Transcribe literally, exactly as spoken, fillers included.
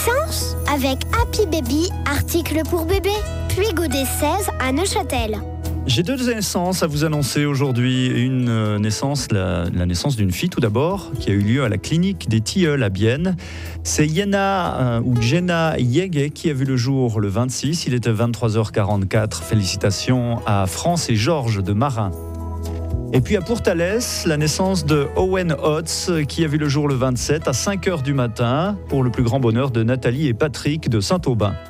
Science avec Happy Baby, article pour bébé. Puis Godet seize à Neuchâtel. J'ai deux naissances à vous annoncer aujourd'hui. Une naissance, la, la naissance d'une fille tout d'abord, qui a eu lieu à la clinique des Tilleuls à Bienne. C'est Yena euh, ou Jenna Yege qui a vu le jour le vingt-six. Il était vingt-trois heures quarante-quatre. Félicitations à France et Georges de Marin. Et puis à Pourtalès, la naissance de Owen Hotz qui a vu le jour le vingt-sept à cinq heures du matin pour le plus grand bonheur de Nathalie et Patrick de Saint-Aubin.